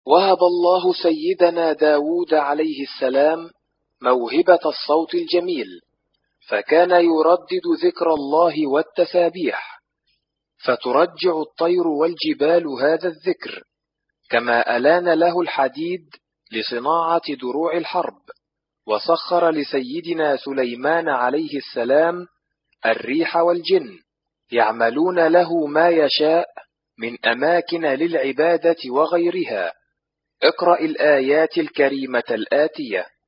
وهب الله سيدنا داود عليه السلام موهبة الصوت الجميل، فكان يردد ذكر الله والتسابيح، فترجع الطير والجبال هذا الذكر، كما ألان له الحديد لصناعة دروع الحرب، وسخر لسيدنا سليمان عليه السلام الريح والجن يعملون له ما يشاء من أماكن للعبادة وغيرها. اقرأ الآيات الكريمة الآتية.